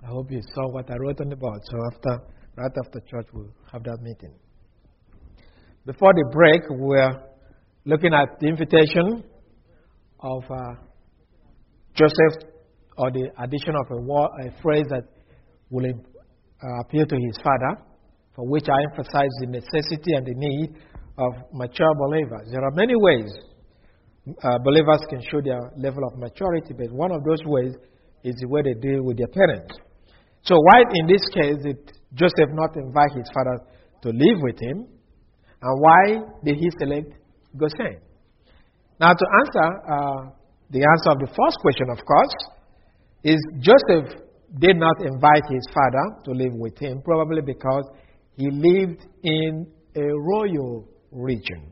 I hope you saw what I wrote on the board. So right after church, we'll have that meeting. Before the break, we're looking at the invitation of Joseph, or the addition of a phrase that will appeal to his father, for which I emphasize the necessity and the need of mature believers. There are many ways believers can show their level of maturity, but one of those ways is the way they deal with their parents. So why in this case did Joseph not invite his father to live with him? And why did he select Goshen? Now to answer the answer of the first question, of course, is Joseph did not invite his father to live with him, probably because he lived in a royal region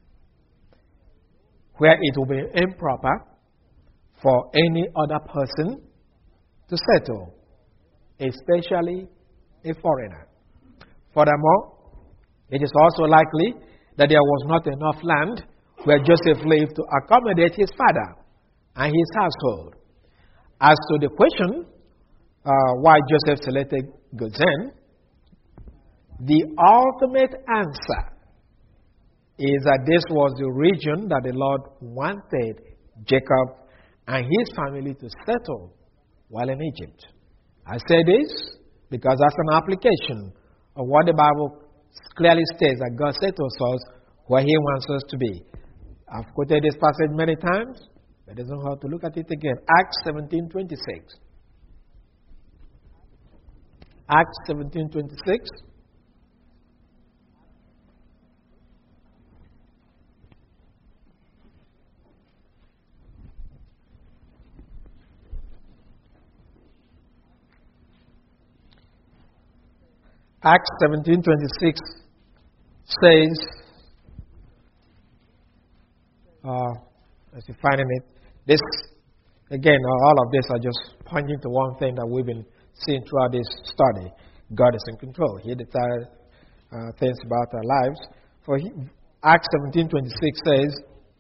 where it would be improper for any other person to settle, especially a foreigner. Furthermore, it is also likely that there was not enough land where Joseph lived to accommodate his father and his household. As to the question why Joseph selected Goshen, the ultimate answer is that this was the region that the Lord wanted Jacob and his family to settle while in Egypt. I say this because that's an application of what the Bible clearly states that God settles us where He wants us to be. I've quoted this passage many times, but it doesn't have to look at it again. Acts 17:26. Acts 17:26. Acts 17:26 says, as you're finding it, this, again, all of this are just pointing to one thing that we've been seeing throughout this study. God is in control. He decides things about our lives. Acts 17:26 says,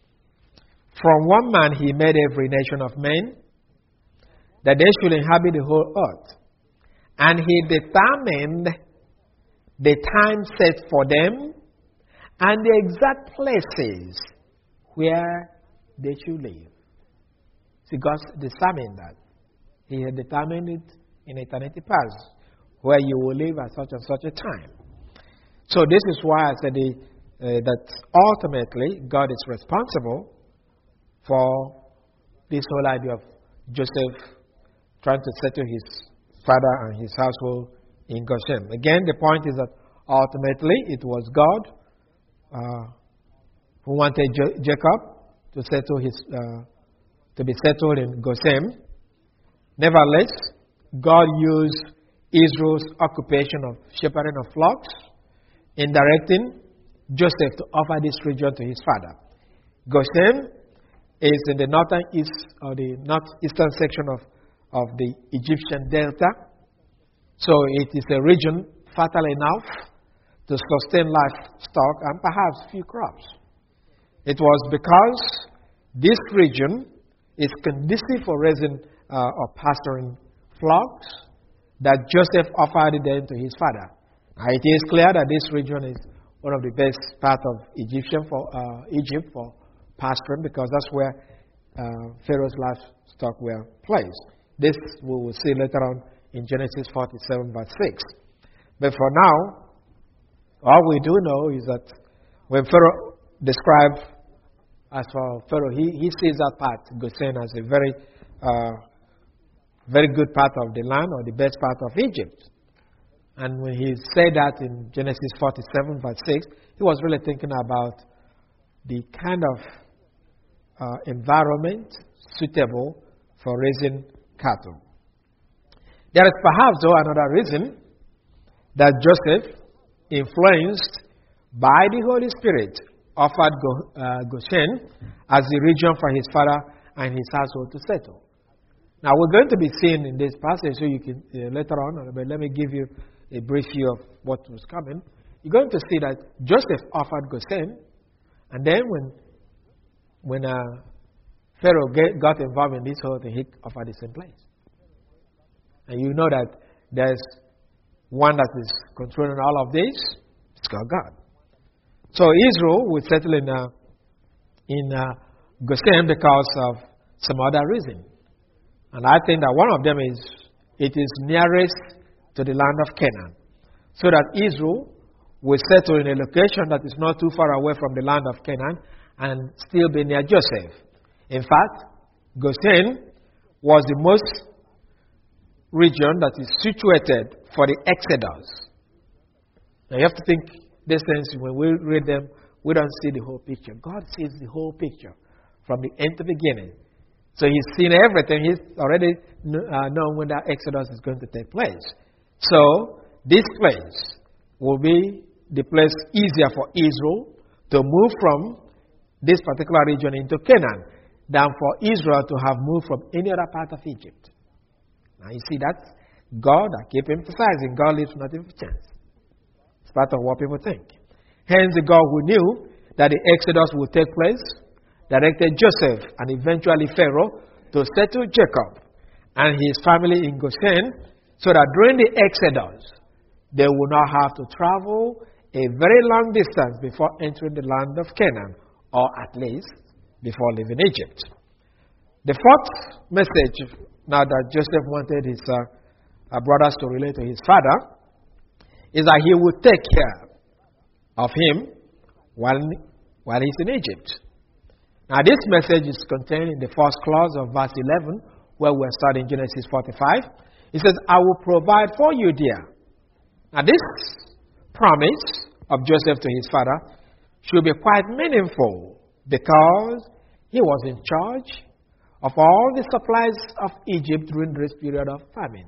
from one man he made every nation of men, that they should inhabit the whole earth. And he determined the time set for them and the exact places where they should live. See, God determined that. He had determined it in eternity past, where you will live at such and such a time. So this is why I said that ultimately God is responsible for this whole idea of Joseph trying to settle his father and his household in Goshen. Again, the point is that ultimately it was God who wanted Jacob to be settled in Goshen. Nevertheless, God used Israel's occupation of shepherding of flocks in directing Joseph to offer this region to his father. Goshen is in the northeastern section of the Egyptian delta. So it is a region fertile enough to sustain livestock and perhaps few crops. It was because this region is conducive for raising or pasturing flocks that Joseph offered it then to his father. Now it is clear that this region is one of the best part of Egypt for pasturing, because that's where Pharaoh's livestock were placed. This we will see later on in Genesis 47 verse 6. But for now, all we do know is that when Pharaoh describes, as for Pharaoh, he sees that part, Goshen, as a very, very good part of the land, or the best part of Egypt. And when he said that in Genesis 47 verse 6, he was really thinking about the kind of environment suitable for raising cattle. There is perhaps, though, another reason that Joseph, influenced by the Holy Spirit, offered Goshen as the region for his father and his household to settle. Now, we're going to be seeing in this passage, so you can later on, but let me give you a brief view of what was coming. You're going to see that Joseph offered Goshen, and then when Pharaoh got involved in this whole thing, he offered the same place. And you know that there's one that is controlling all of this. It's called God. So Israel will settle in Goshen because of some other reason. And I think that one of them is it is nearest to the land of Canaan. So that Israel will settle in a location that is not too far away from the land of Canaan and still be near Joseph. In fact, Goshen was the most region that is situated for the Exodus. Now you have to think these things when we read them, we don't see the whole picture. God sees the whole picture from the end to beginning. So He's seen everything. He's already known when that Exodus is going to take place. So this place will be the place easier for Israel to move from this particular region into Canaan than for Israel to have moved from any other part of Egypt. Now you see that God, I keep emphasizing, God lives nothing for chance. It's part of what people think. Hence, the God who knew that the Exodus would take place directed Joseph and eventually Pharaoh to settle Jacob and his family in Goshen so that during the Exodus, they would not have to travel a very long distance before entering the land of Canaan, or at least before leaving Egypt. The fourth message, now that Joseph wanted his brothers to relate to his father, is that he would take care of him while he's in Egypt. Now this message is contained in the first clause of verse 11, where we're studying Genesis 45. It says, I will provide for you, dear. Now this promise of Joseph to his father should be quite meaningful because he was in charge of all the supplies of Egypt during this period of famine.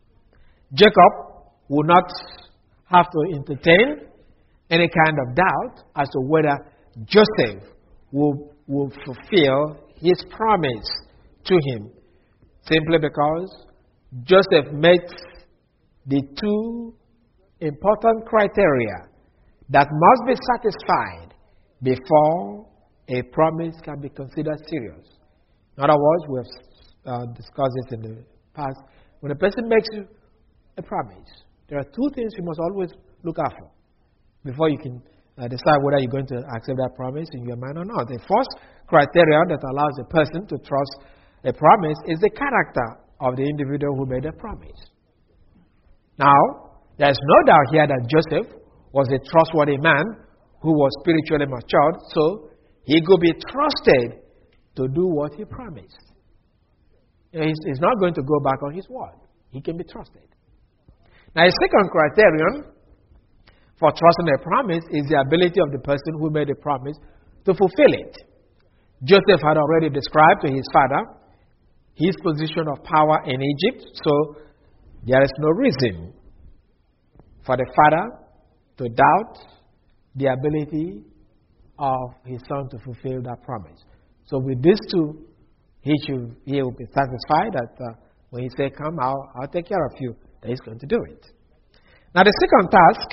Jacob would not have to entertain any kind of doubt as to whether Joseph will fulfill his promise to him, simply because Joseph met the two important criteria that must be satisfied before a promise can be considered serious. In other words, we have discussed this in the past. When a person makes you a promise, there are two things you must always look out for before you can decide whether you're going to accept that promise in your mind or not. The first criteria that allows a person to trust a promise is the character of the individual who made a promise. Now, there's no doubt here that Joseph was a trustworthy man who was spiritually matured, so he could be trusted to do what he promised. He's not going to go back on his word. He can be trusted. Now, a second criterion for trusting a promise is the ability of the person who made a promise to fulfill it. Joseph had already described to his father his position of power in Egypt, so there is no reason for the father to doubt the ability of his son to fulfill that promise. So with these two, he will be satisfied that when he says, come, I'll take care of you, that he's going to do it. Now the second task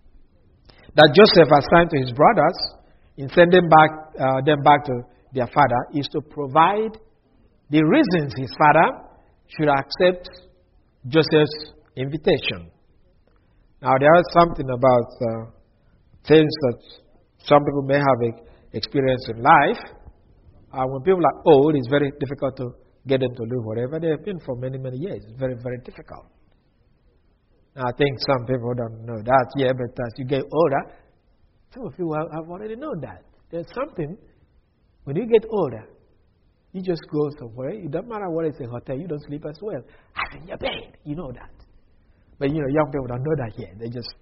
that Joseph assigned to his brothers in sending them back to their father is to provide the reasons his father should accept Joseph's invitation. Now there is something about things that some people may have experienced in life. When people are old, it's very difficult to get them to do whatever they have been for many, many years. It's very, very difficult. Now, I think some people don't know that yet, but as you get older, some of you have already known that. There's something, when you get older, you just go somewhere. It doesn't matter whether it's a hotel, you don't sleep as well. I'm in your bed. You know that. But, young people don't know that yet. They just,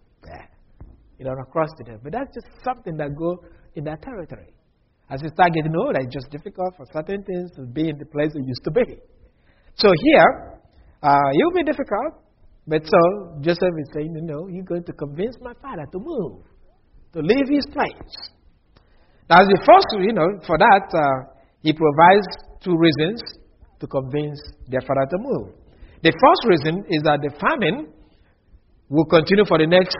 not across to them. But that's just something that goes in that territory. As you start getting older, it's just difficult for certain things to be in the place it used to be. So here, it will be difficult. But so Joseph is saying, you're going to convince my father to move, to leave his place. Now, the first, for that, he provides two reasons to convince their father to move. The first reason is that the famine will continue for the next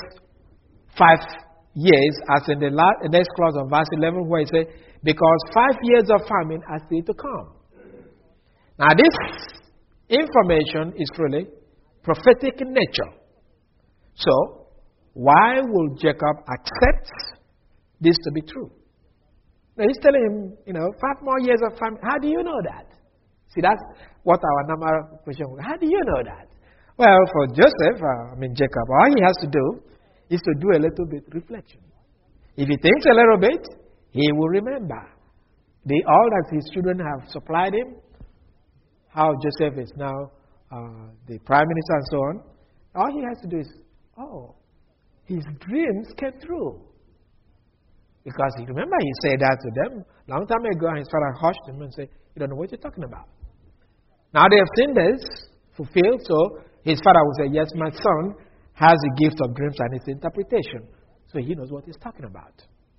5 years, as in the next clause of verse 11, where it says, because 5 years of famine are still to come. Now, this information is really prophetic in nature. So, why will Jacob accept this to be true? Now he's telling him, 5 more years of famine. How do you know that? See, that's what our normal question was. How do you know that? Well, for Joseph, Jacob, all he has to do is to do a little bit reflection. If he thinks a little bit, he will remember all that his children have supplied him, how Joseph is now the prime minister and so on. All he has to do is, his dreams came true. Because remember, he said that to them a long time ago, and his father hushed him and said, "You don't know what you're talking about." Now they have seen this fulfilled, so his father will say, "Yes, my son has the gift of dreams and its interpretation." So he knows what he's talking about.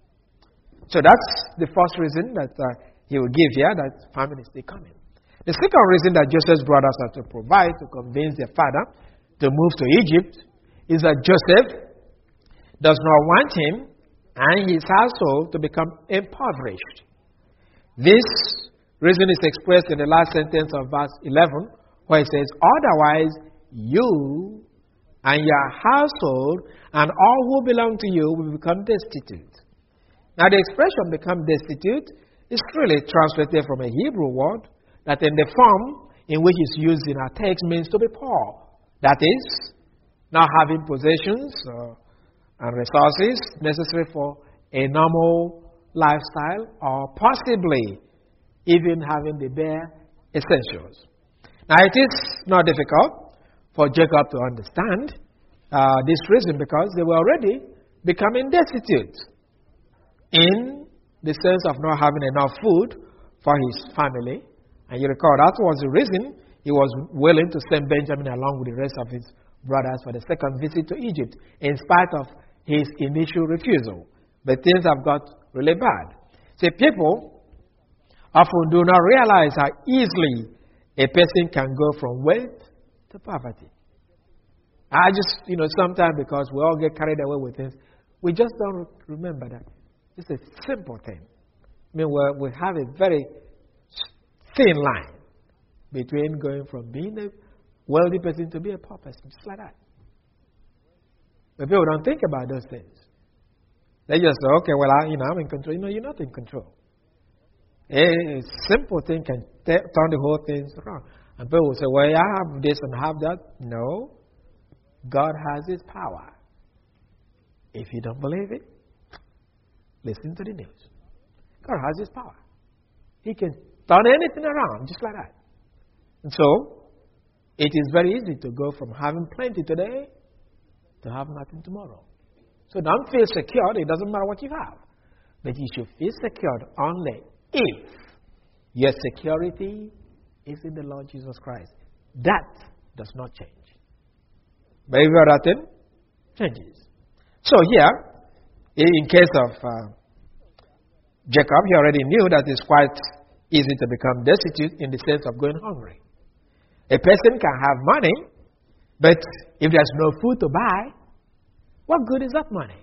So that's the first reason that he will give here, that famine is still coming. The second reason that Joseph's brothers are to provide to convince their father to move to Egypt is that Joseph does not want him and his household to become impoverished. This reason is expressed in the last sentence of verse 11, where it says, "Otherwise, you and your household and all who belong to you will become destitute." Now, the expression "become destitute" is really translated from a Hebrew word that in the form in which it's used in our text means to be poor. That is, not having possessions and resources necessary for a normal lifestyle, or possibly even having the bare essentials. Now, it is not difficult for Jacob to understand this reason, because they were already becoming destitute in the sense of not having enough food for his family. And you recall that was the reason he was willing to send Benjamin along with the rest of his brothers for the second visit to Egypt, in spite of his initial refusal. But things have got really bad. See, people often do not realize how easily a person can go from wealth to poverty. I just, sometimes because we all get carried away with things, we just don't remember that. It's a simple thing. We have a very thin line between going from being a wealthy person to be a poor person, just like that. But people don't think about those things. They just say, "Okay, well, I'm in control." You're not in control. A simple thing can turn the whole thing around. And people will say, "Well, I have this and I have that." No. God has His power. If you don't believe it, listen to the news. God has His power. He can turn anything around just like that. And so, it is very easy to go from having plenty today to have nothing tomorrow. So don't feel secured. It doesn't matter what you have. But you should feel secured only if your security is in the Lord Jesus Christ. That does not change. But every other thing changes. So here, in case of Jacob, he already knew that it's quite easy to become destitute in the sense of going hungry. A person can have money, but if there's no food to buy, what good is that money?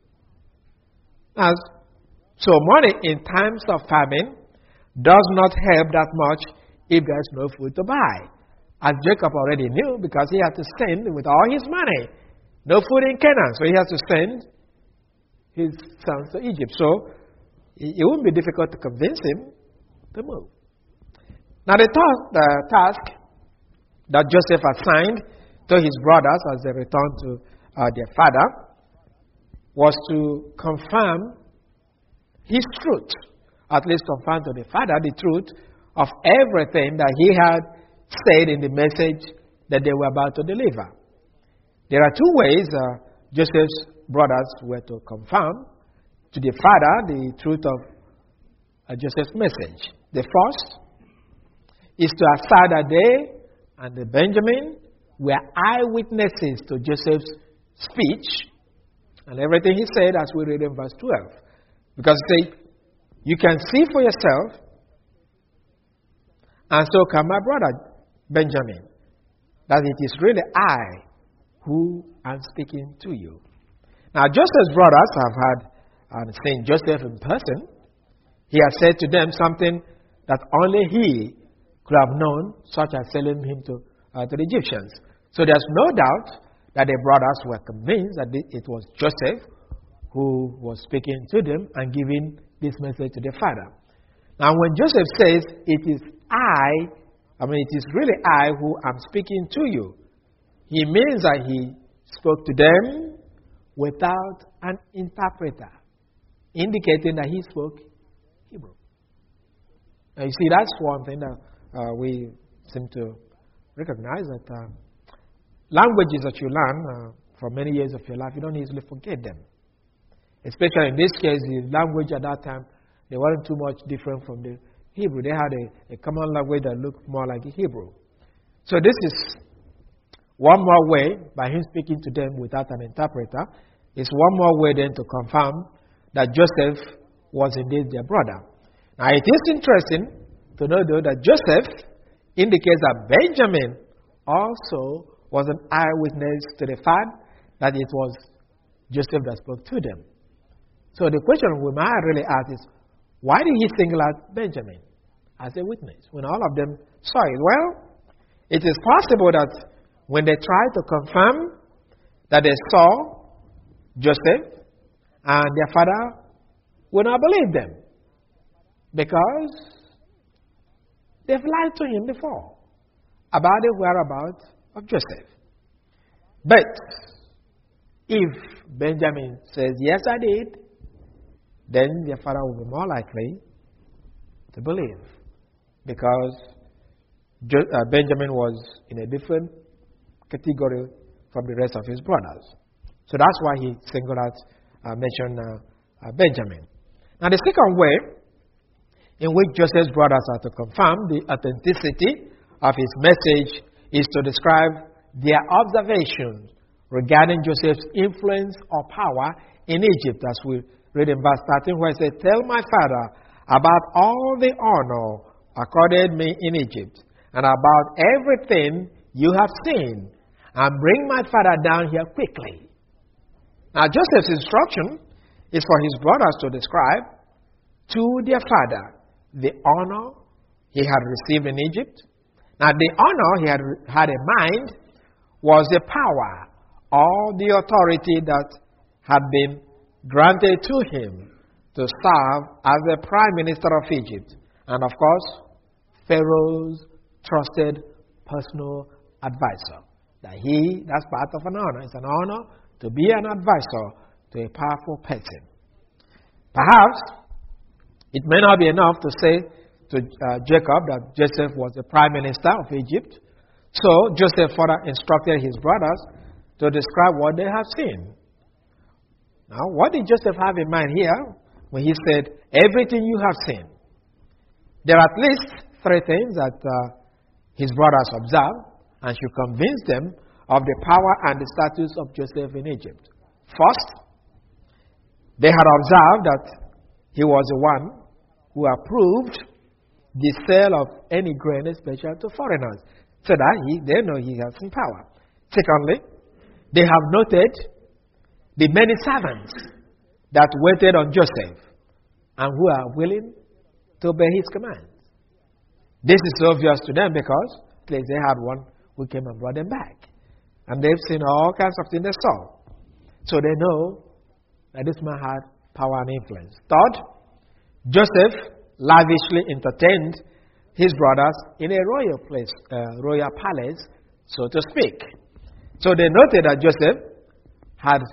So money in times of famine does not help that much if there's no food to buy. As Jacob already knew, because he had to send with all his money. No food in Canaan, so he has to send his sons to Egypt. So it wouldn't be difficult to convince him to move. Now the task that Joseph assigned to his brothers as they returned to their father was to confirm his truth, at least confirm to the father the truth of everything that he had said in the message that they were about to deliver. There are two ways Joseph's brothers were to confirm to the father the truth of Joseph's message. The first is to assert that they and the Benjamin were eyewitnesses to Joseph's speech and everything he said, as we read in verse 12. Because he said, "You can see for yourself, and so can my brother Benjamin, that it is really I who am speaking to you." Now, Joseph's brothers have seen Joseph in person. He has said to them something that only he could have known, such as selling him to the Egyptians. So there's no doubt that the brothers were convinced that it was Joseph who was speaking to them and giving this message to the father. Now, when Joseph says, it is really I who am speaking to you, he means that he spoke to them without an interpreter, indicating that he spoke Hebrew. Now, you see, that's one thing that we seem to recognize, that languages that you learn for many years of your life, you don't easily forget them. Especially in this case, the language at that time, they weren't too much different from the Hebrew. They had a common language that looked more like the Hebrew. So this is one more way, by him speaking to them without an interpreter, is one more way then to confirm that Joseph was indeed their brother. Now it is interesting to know, though, that Joseph indicates that Benjamin also was an eyewitness to the fact that it was Joseph that spoke to them. So the question we might really ask is, why did he single out Benjamin as a witness when all of them saw it? Well, it is possible that when they tried to confirm that they saw Joseph, and their father would not believe them, because they've lied to him before about the whereabouts of Joseph. But if Benjamin says, yes, I did, then their father will be more likely to believe, because Benjamin was in a different category from the rest of his brothers. So that's why he singled out, mentioned Benjamin. Now, the second way in which Joseph's brothers are to confirm the authenticity of his message is to describe their observations regarding Joseph's influence or power in Egypt, as we read in verse 13, where it says, tell my father about all the honor accorded me in Egypt, and about everything you have seen, and bring my father down here quickly. Now, Joseph's instruction is for his brothers to describe to their father the honor he had received in Egypt. Now, the honor he had in mind was the power or the authority that had been granted to him to serve as the prime minister of Egypt, and of course, Pharaoh's trusted personal advisor. That's part of an honor. It's an honor to be an advisor to a powerful person. Perhaps it may not be enough to say to Jacob that Joseph was the prime minister of Egypt. So Joseph further instructed his brothers to describe what they have seen. Now, what did Joseph have in mind here when he said, everything you have seen? There are at least three things that his brothers observed and should convince them of the power and the status of Joseph in Egypt. First, they had observed that he was the one who approved the sale of any grain, especially to foreigners, so that they know he has some power. Secondly, they have noted the many servants that waited on Joseph and who are willing to obey his commands. This is obvious to them because at least they had one who came and brought them back. And they've seen all kinds of things they saw. So they know that this man had power and influence. Third, Joseph lavishly entertained his brothers in a royal palace, so to speak. So they noted that Joseph had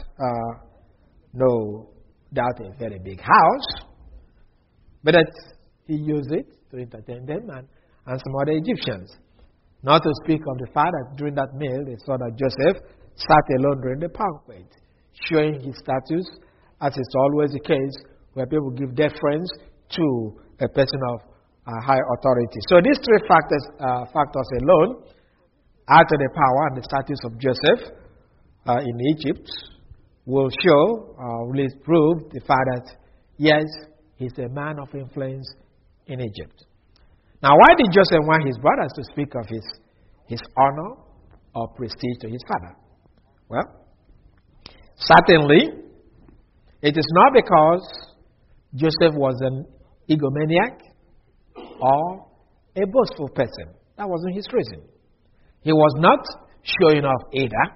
no doubt a very big house, but that he used it to entertain them and some other Egyptians. Not to speak of the fact that during that meal they saw that Joseph sat alone during the banquet, showing his status, as is always the case where people give deference to a person of high authority. So these three factors alone add to the power and the status of Joseph in Egypt will show, will prove the fact that yes, he's a man of influence in Egypt. Now, why did Joseph want his brothers to speak of his honor or prestige to his father? Well, certainly, it is not because Joseph was an egomaniac or a boastful person. That wasn't his reason. He was not showing off either,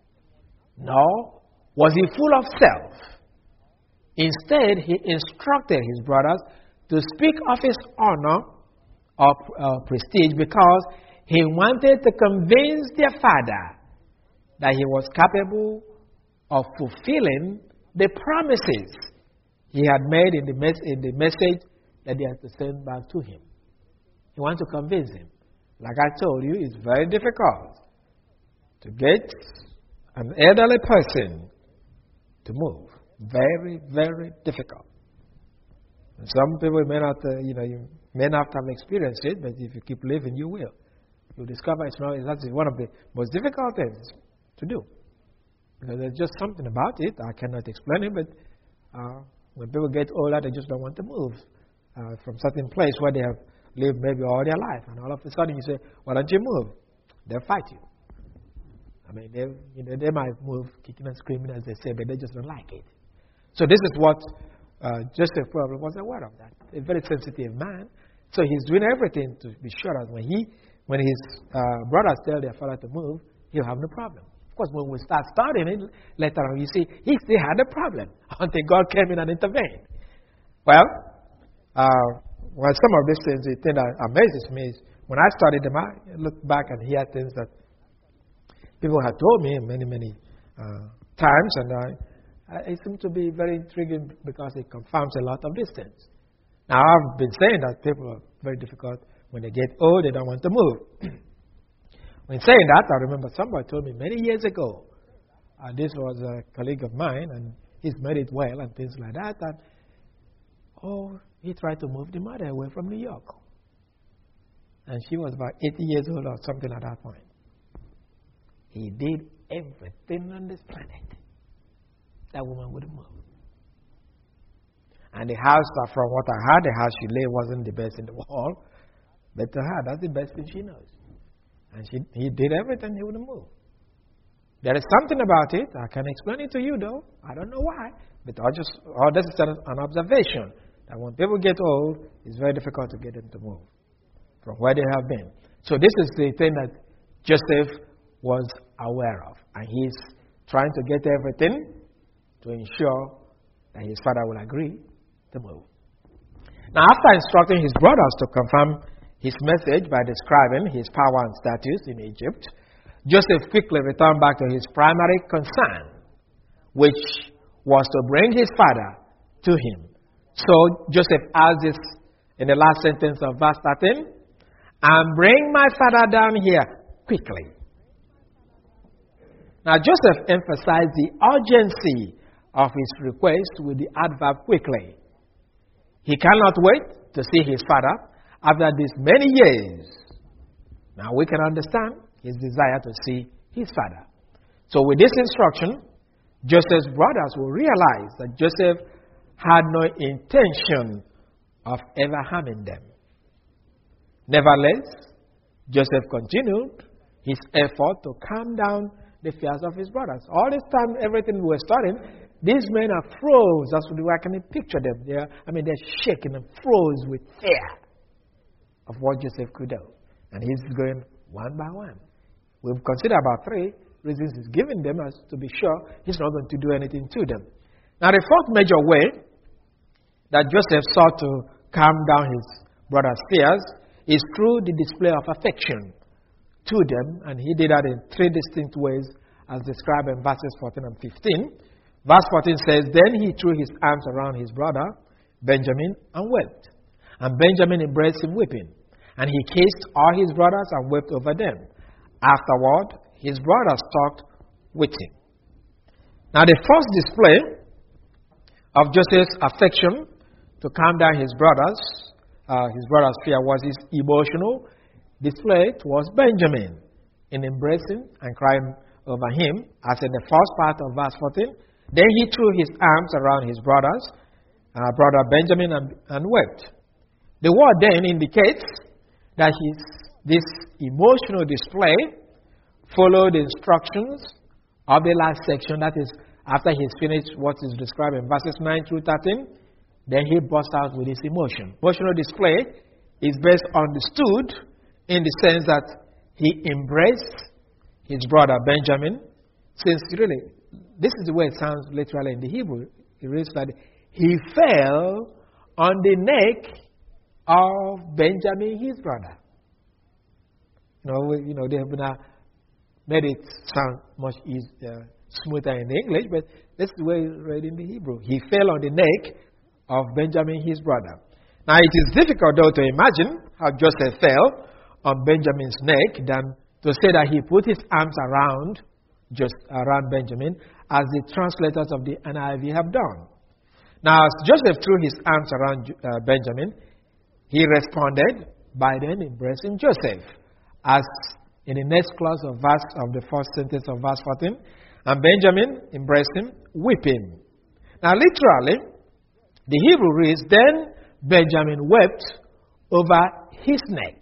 nor was he full of self. Instead, he instructed his brothers to speak of his honor or prestige because he wanted to convince their father that he was capable of fulfilling the promises he had made in the message that they had to send back to him. He wanted to convince him. Like I told you, it's very difficult to get an elderly person to move. Very, very difficult. And some people may not, you may not have experienced it, but if you keep living, you will. You'll discover it's actually one of the most difficult things to do. Because there's just something about it. I cannot explain it, but when people get older, they just don't want to move from certain place where they have lived maybe all their life. And all of a sudden you say, why don't you move? They'll fight you. I mean, they might move kicking and screaming as they say, but they just don't like it. So this is what Joseph probably was aware of that. A very sensitive man. So he's doing everything to be sure that when his brothers tell their father to move, he'll have no problem. Of course, when we start studying it later on, you see, he still had a problem until God came in and intervened. Well, some of these things, the thing that amazes me is when I studied them, I look back and hear things that people have told me many, many times, and it seems to be very intriguing because it confirms a lot of these things. Now, I've been saying that people are very difficult. When they get old, they don't want to move. When saying that, I remember somebody told me many years ago, this was a colleague of mine, and he's made it well and things like that, and he tried to move the mother away from New York. And she was about 80 years old or something at that point. He did everything on this planet. That woman wouldn't move. And the house, from what I heard, the house she lived wasn't the best in the world. But to her, that's the best thing she knows. And he did everything, he wouldn't move. There is something about it. I can explain it to you, though. I don't know why. But this is an observation. That when people get old, it's very difficult to get them to move from where they have been. So this is the thing that Joseph was aware of. And he's trying to get everything to ensure that his father will agree to move. Now, after instructing his brothers to confirm his message by describing his power and status in Egypt, Joseph quickly returned back to his primary concern, which was to bring his father to him. So Joseph adds this in the last sentence of verse 13, and bring my father down here quickly. Now Joseph emphasized the urgency of his request with the adverb quickly. He cannot wait to see his father after these many years. Now we can understand his desire to see his father. So with this instruction, Joseph's brothers will realize that Joseph had no intention of ever harming them. Nevertheless, Joseph continued his effort to calm down the fears of his brothers. All this time, everything we were studying, these men are froze. That's what I can picture them. They're shaking and froze with fear of what Joseph could do. And he's going one by one. We've considered about 3 reasons he's giving them as to be sure he's not going to do anything to them. Now, the fourth major way that Joseph sought to calm down his brothers' fears is through the display of affection to them, and he did that in 3 distinct ways as described in verses 14 and 15. Verse 14 says, Then he threw his arms around his brother Benjamin and wept. And Benjamin embraced him weeping. And he kissed all his brothers and wept over them. Afterward, his brothers talked with him. Now the first display of Joseph's affection to calm down his brothers' fear was his emotional display towards Benjamin in embracing and crying over him, as in the first part of verse 14. Then he threw his arms around his brothers, brother Benjamin, and wept. The word then indicates that this emotional display followed the instructions of the last section, that is, after he's finished what is described in verses 9 through 13, then he burst out with his emotion. Emotional display is best understood in the sense that he embraced his brother Benjamin, since really, this is the way it sounds literally in the Hebrew. It reads that he fell on the neck of Benjamin, his brother. They have now made it sound much easier, smoother in the English, but that's the way it's read in the Hebrew. He fell on the neck of Benjamin, his brother. Now, it is difficult, though, to imagine how Joseph fell on Benjamin's neck than to say that he put his arms around Benjamin, as the translators of the NIV have done. Now, as Joseph threw his arms around Benjamin, he responded by then embracing Joseph, as in the next clause of the first sentence of verse 14, and Benjamin embraced him, weeping. Now, literally, the Hebrew reads, then Benjamin wept over his neck.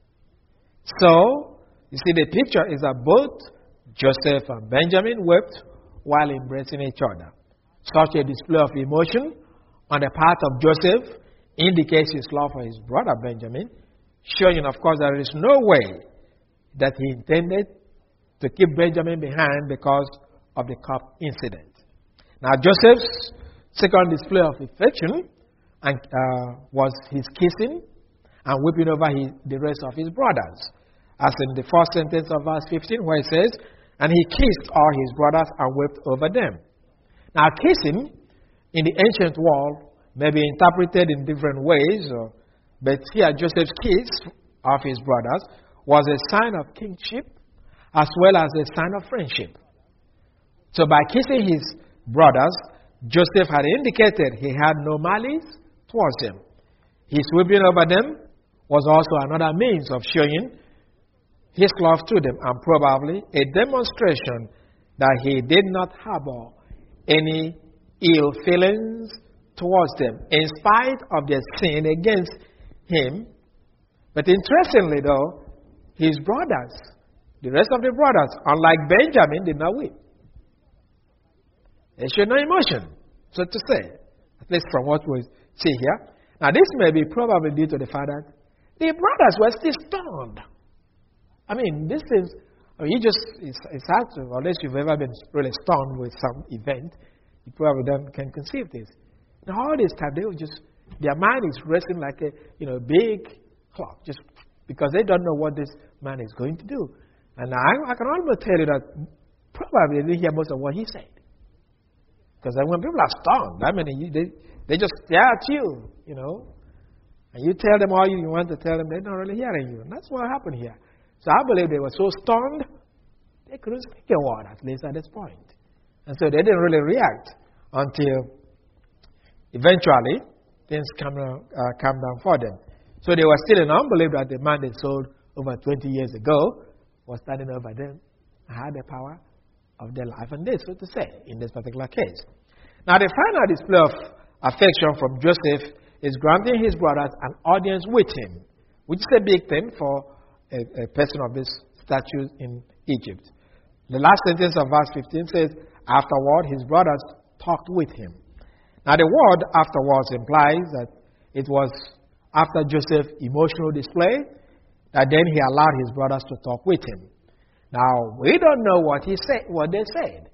So, you see, the picture is that both Joseph and Benjamin wept while embracing each other. Such a display of emotion on the part of Joseph indicates his love for his brother Benjamin, showing, of course, there is no way that he intended to keep Benjamin behind because of the cup incident. Now, Joseph's second display of affection was his kissing and weeping over the rest of his brothers, as in the first sentence of verse 15, where it says, and he kissed all his brothers and wept over them. Now, kissing in the ancient world may be interpreted in different ways, but here Joseph's kiss of his brothers was a sign of kingship as well as a sign of friendship. So by kissing his brothers, Joseph had indicated he had no malice towards them. His weeping over them was also another means of showing his love to them, and probably a demonstration that he did not harbor any ill feelings towards them, in spite of their sin against him. But interestingly, though, his brothers, the rest of the brothers, unlike Benjamin, did not weep. They showed no emotion, so to say, at least from what we see here. Now, this may be probably due to the fact that the brothers were still stunned. I mean, this is, it's hard to, unless you've ever been really stunned with some event, you probably can conceive this. Now, all this time, they were just, their mind is racing like a big clock, just because they don't know what this man is going to do. And I can almost tell you that probably they didn't hear most of what he said. Because when people are stunned, I mean, they just stare at you, and you tell them all you want to tell them, they're not really hearing you. And that's what happened here. So I believe they were so stunned, they couldn't speak a word, at least at this point. And so they didn't really react until eventually things calmed down for them. So they were still in unbelief that the man they sold over 20 years ago was standing over them and had the power of their life and death, so to say, in this particular case. Now, the final display of affection from Joseph is granting his brothers an audience with him, which is a big thing for a person of this stature in Egypt. The last sentence of verse 15 says, afterward, his brothers talked with him. Now, the word afterwards implies that it was after Joseph's emotional display that then he allowed his brothers to talk with him. Now, we don't know what they said.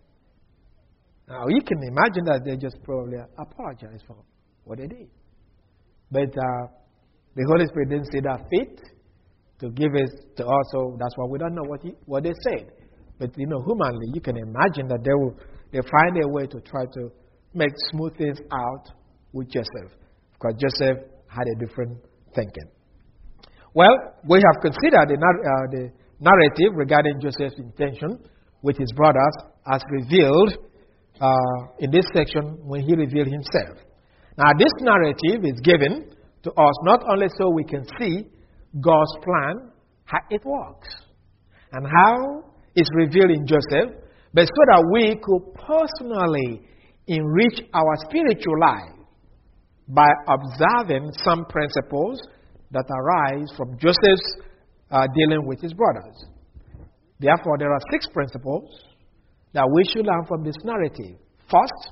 Now, you can imagine that they just probably apologized for what they did. But the Holy Spirit didn't see that fit to give it to us, so that's why we don't know what they said. But, humanly, you can imagine that they find a way to try to make smooth things out with Joseph, because Joseph had a different thinking. Well, we have considered the narrative regarding Joseph's intention with his brothers as revealed in this section when he revealed himself. Now, this narrative is given to us not only so we can see God's plan, how it works, and how it's revealed in Joseph, but so that we could personally enrich our spiritual life by observing some principles that arise from Joseph's dealing with his brothers. Therefore, there are 6 principles that we should learn from this narrative. First,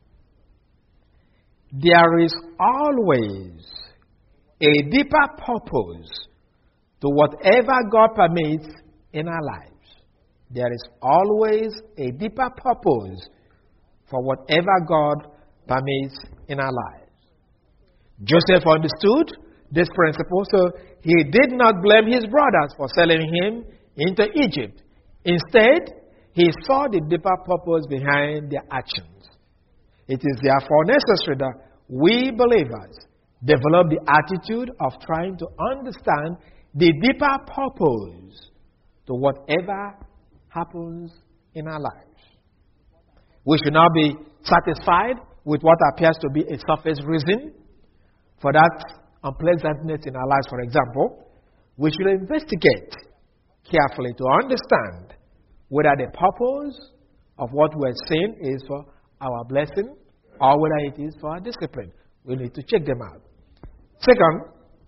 there is always a deeper purpose to whatever God permits in our lives. there is always a deeper purpose for whatever God permits in our lives. Joseph understood this principle, so he did not blame his brothers for selling him into Egypt. Instead, he saw the deeper purpose behind their actions. It is therefore necessary that we believers develop the attitude of trying to understand the deeper purpose to whatever happens in our lives. We should not be satisfied with what appears to be a surface reason for that unpleasantness in our lives, for example. We should investigate carefully to understand whether the purpose of what we're saying is for our blessing or whether it is for our discipline. We need to check them out. Second,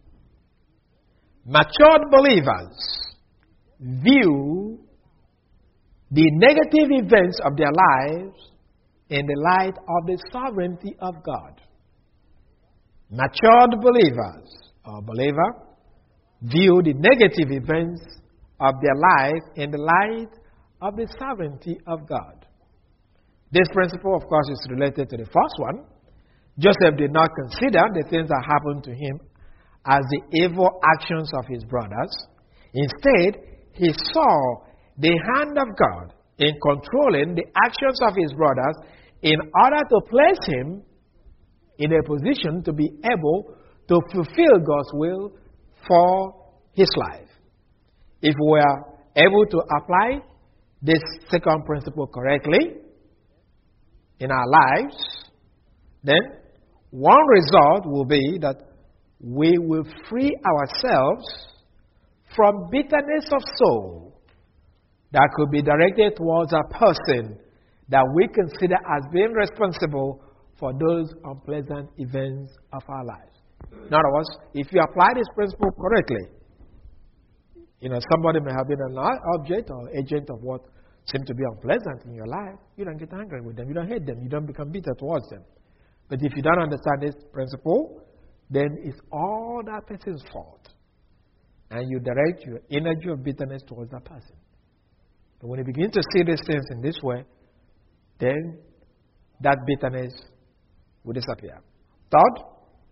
matured believers view the negative events of their lives in the light of the sovereignty of God. Matured believers or believer view the negative events of their life in the light of the sovereignty of God. This principle, of course, is related to the first one. Joseph did not consider the things that happened to him as the evil actions of his brothers. Instead, he saw the hand of God in controlling the actions of his brothers in order to place him in a position to be able to fulfill God's will for his life. If we are able to apply this second principle correctly in our lives, then one result will be that we will free ourselves from bitterness of soul that could be directed towards a person that we consider as being responsible for those unpleasant events of our lives. In other words, if you apply this principle correctly, somebody may have been an object or agent of what seemed to be unpleasant in your life. You don't get angry with them. You don't hate them. You don't become bitter towards them. But if you don't understand this principle, then it's all that person's fault. And you direct your energy of bitterness towards that person. But when you begin to see these things in this way, then that bitterness will disappear. Third,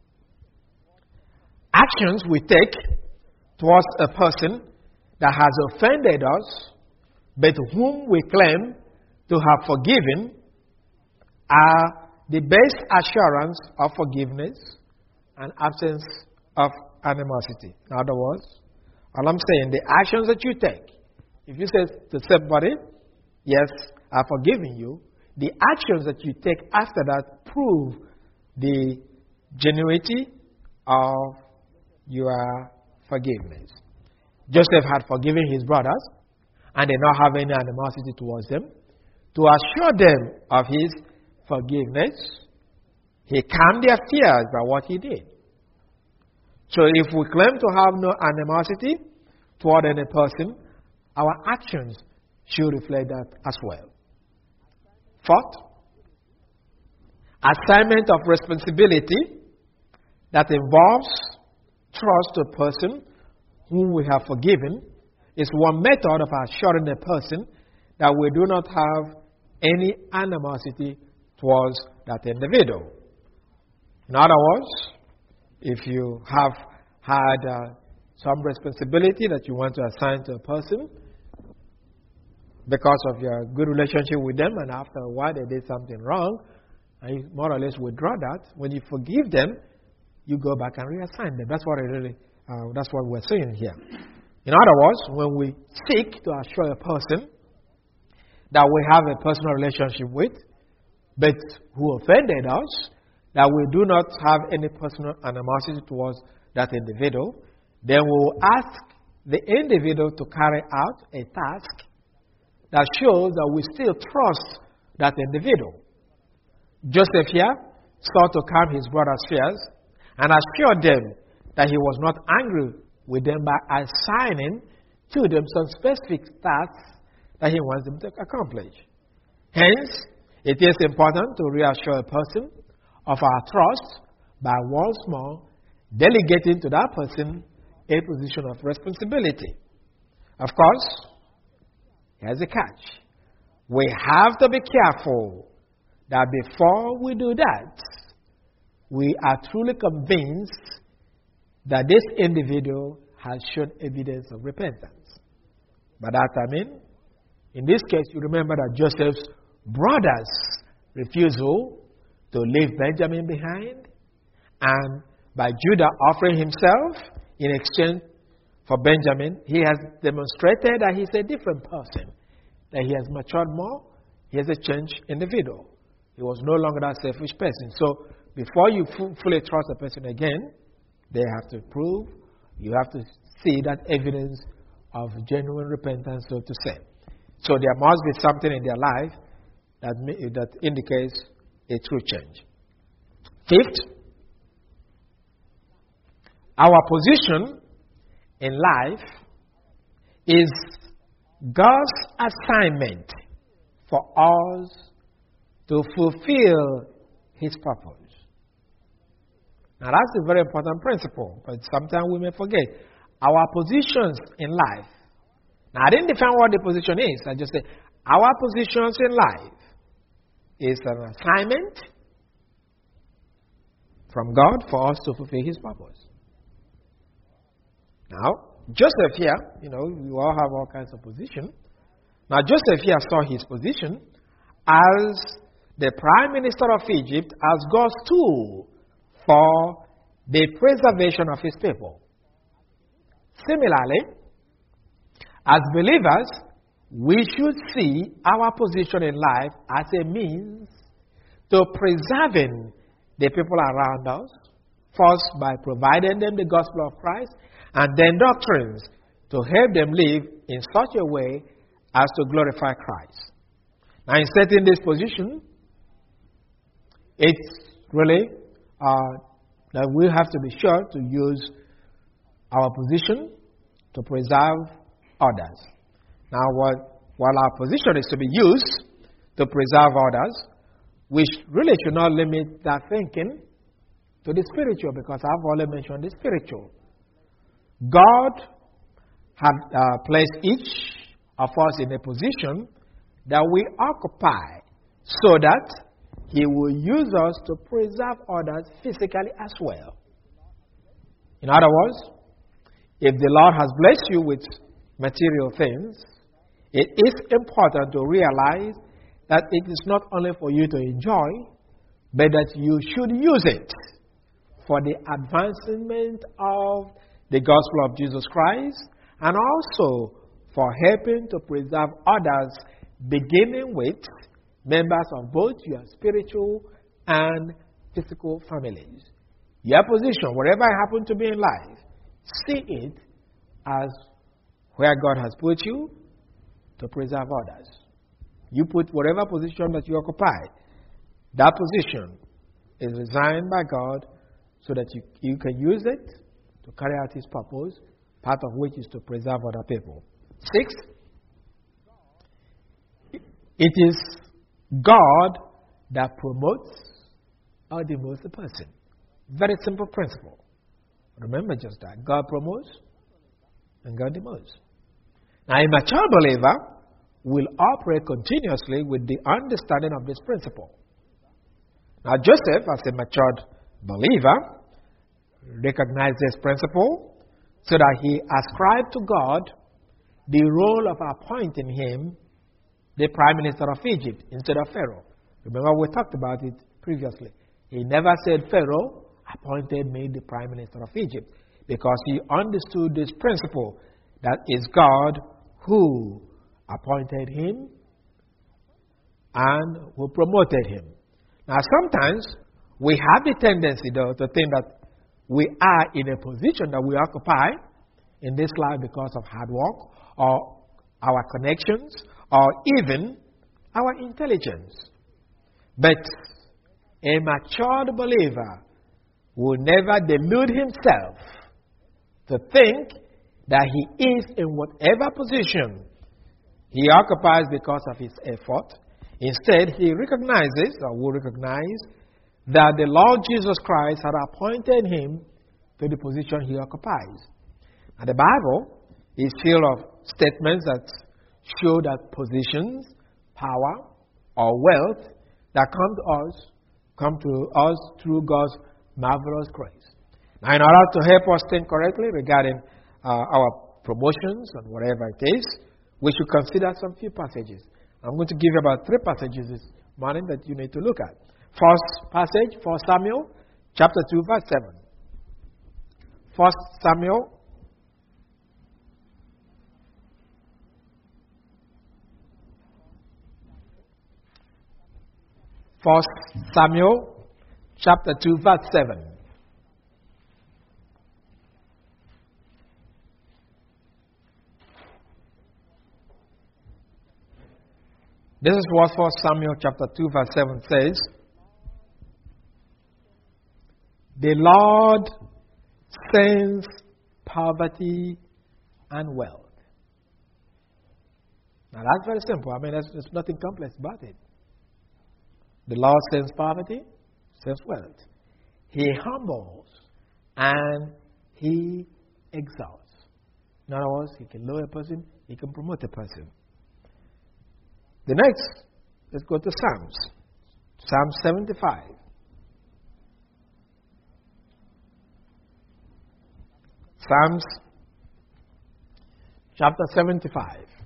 actions we take towards a person that has offended us, but whom we claim to have forgiven, are the best assurance of forgiveness and absence of animosity. In other words, all I'm saying, the actions that you take, if you say to somebody, yes, I've forgiven you, the actions that you take after that prove the genuinity of your forgiveness. Joseph had forgiven his brothers, and did not have any animosity towards them. To assure them of his forgiveness, he calmed their fears by what he did. So if we claim to have no animosity toward any person, our actions should reflect that as well. Fourth, assignment of responsibility that involves trust to a person whom we have forgiven is one method of assuring a person that we do not have any animosity towards that individual. In other words, if you have had some responsibility that you want to assign to a person because of your good relationship with them, and after a while they did something wrong, and you more or less withdraw that, when you forgive them, you go back and reassign them. That's what we're saying here. In other words, when we seek to assure a person that we have a personal relationship with, but who offended us, that we do not have any personal animosity towards that individual, then we will ask the individual to carry out a task that shows that we still trust that individual. Joseph here sought to calm his brother's fears and assured them that he was not angry with them by assigning to them some specific tasks that he wants them to accomplish. Hence, it is important to reassure a person of our trust by once more delegating to that person a position of responsibility. Of course, Here's the catch. We have to be careful that before we do that, we are truly convinced that this individual has shown evidence of repentance. By that I mean, in this case, you remember that Joseph's brothers' refusal to leave Benjamin behind, and by Judah offering himself in exchange for Benjamin, he has demonstrated that he's a different person, that he has matured more, he has a changed individual. He was no longer that selfish person. So before you fully trust a person again, they have to prove, you have to see that evidence of genuine repentance, so to say. So there must be something in their life that indicates a true change. Fifth, our position in life is God's assignment for us to fulfill His purpose. Now that's a very important principle, but sometimes we may forget. Our positions in life. Now I didn't define what the position is. I just said our positions in life is an assignment from God for us to fulfill His purpose. Now, Joseph here, we all have all kinds of position. Now Joseph here saw his position as the Prime Minister of Egypt as God's tool for the preservation of His people. Similarly, as believers, we should see our position in life as a means to preserving the people around us, first by providing them the gospel of Christ, and then doctrines to help them live in such a way as to glorify Christ. Now, in setting this position, it's really that we have to be sure to use our position to preserve others. Now, while our position is to be used to preserve others, we really should not limit that thinking to the spiritual, because I've already mentioned the spiritual. God had placed each of us in a position that we occupy so that He will use us to preserve others physically as well. In other words, if the Lord has blessed you with material things, it is important to realize that it is not only for you to enjoy, but that you should use it for the advancement of the gospel of Jesus Christ, and also for helping to preserve others, beginning with members of both your spiritual and physical families. Your position, wherever you happen to be in life, see it as where God has put you to preserve others. You put whatever position that you occupy, that position is designed by God so that you can use it to carry out His purpose, part of which is to preserve other people. 6, it is God that promotes or demotes a person. Very simple principle. Remember just that. God promotes and God demotes. Now, a mature believer will operate continuously with the understanding of this principle. Now, Joseph, as a matured believer, recognized this principle so that he ascribed to God the role of appointing him the Prime Minister of Egypt instead of Pharaoh. Remember, we talked about it previously. He never said, Pharaoh appointed me the Prime Minister of Egypt, because he understood this principle that it's God who appointed him and who promoted him. Now, sometimes we have the tendency, though, to think that we are in a position that we occupy in this life because of hard work or our connections or even our intelligence. But a matured believer will never delude himself to think that he is in whatever position he occupies because of his effort. Instead, he recognizes, or will recognize, that the Lord Jesus Christ had appointed him to the position he occupies. And the Bible is full of statements that show that positions, power, or wealth that come to us through God's marvelous grace. Now, in order to help us think correctly regarding our promotions and whatever it is, we should consider some few passages. I'm going to give you about 3 passages this morning that you need to look at. First passage, 1 Samuel, chapter 2, verse 7. 1 Samuel, chapter 2, verse 7. This is what 1 Samuel chapter 2, verse 7 says. The Lord sends poverty and wealth. Now that's very simple. I mean, there's nothing complex about it. The Lord sends poverty, sends wealth. He humbles and He exalts. In other words, He can lower a person, He can promote a person. The next, let's go to Psalms. Psalm 75. Psalms chapter 75.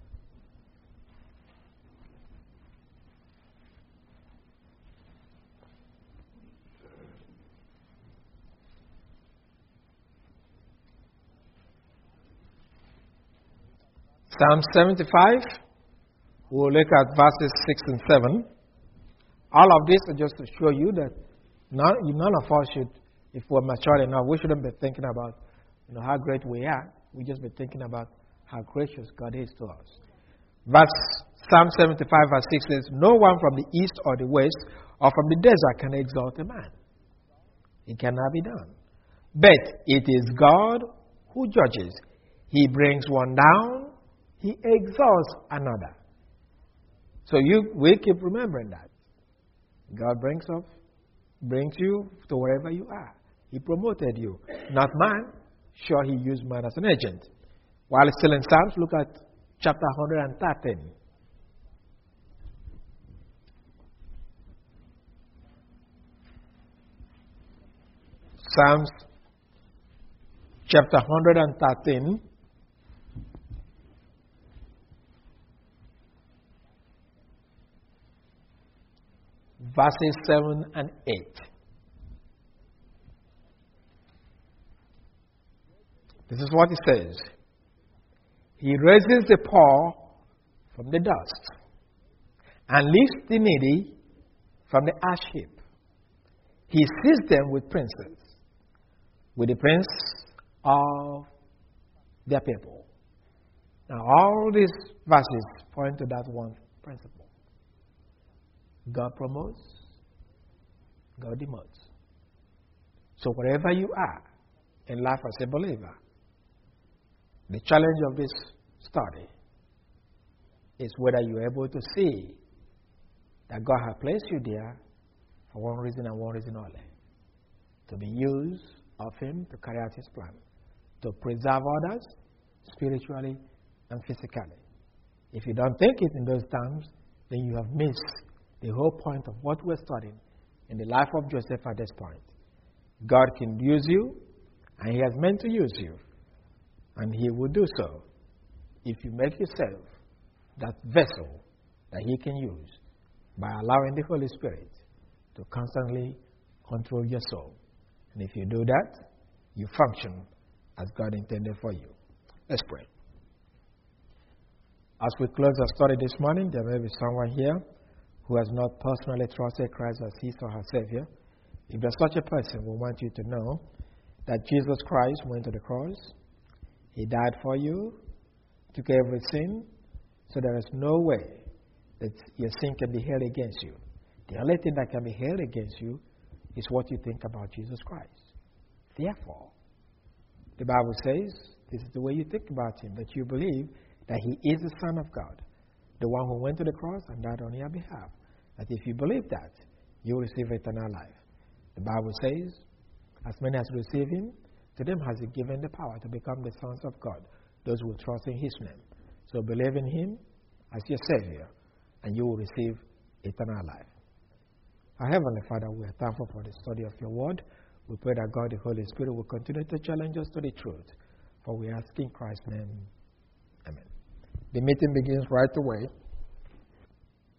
Psalm 75, we'll look at verses 6 and 7. All of this is just to show you that none of us should, if we're mature enough, we shouldn't be thinking about how great we are. We just be thinking about how gracious God is to us. Psalm 75, verse 6 says, no one from the east or the west or from the desert can exalt a man. It cannot be done. But it is God who judges. He brings one down, He exalts another. So we keep remembering that. God brings you to wherever you are. He promoted you, not man. Sure, He used man as an agent. While it's still in Psalms, look at chapter 113. Psalms chapter 113. Verses 7 and 8. This is what it says. He raises the poor from the dust and lifts the needy from the ash heap. He sees them with princes, with the prince of their people. Now, all these verses point to that one principle. God promotes, God demotes. So wherever you are in life as a believer, the challenge of this study is whether you're able to see that God has placed you there for one reason and one reason only. To be used of Him to carry out His plan. To preserve others spiritually and physically. If you don't think it in those terms, then you have missed the whole point of what we're studying in the life of Joseph at this point. God can use you, and He has meant to use you. And He will do so if you make yourself that vessel that He can use by allowing the Holy Spirit to constantly control your soul. And if you do that, you function as God intended for you. Let's pray. As we close our study this morning, there may be someone here who has not personally trusted Christ as his or her Savior. If there's such a person, we want you to know that Jesus Christ went to the cross. He died for you, took every sin, so there is no way that your sin can be held against you. The only thing that can be held against you is what you think about Jesus Christ. Therefore, the Bible says, this is the way you think about Him, that you believe that He is the Son of God, the one who went to the cross and died on your behalf. That if you believe that, you will receive eternal life. The Bible says, as many as receive Him, to them has He given the power to become the sons of God, those who trust in His name. So believe in Him as your Savior, and you will receive eternal life. Our Heavenly Father, we are thankful for the study of your word. We pray that God, the Holy Spirit, will continue to challenge us to the truth. For we ask in Christ's name. Amen. The meeting begins right away.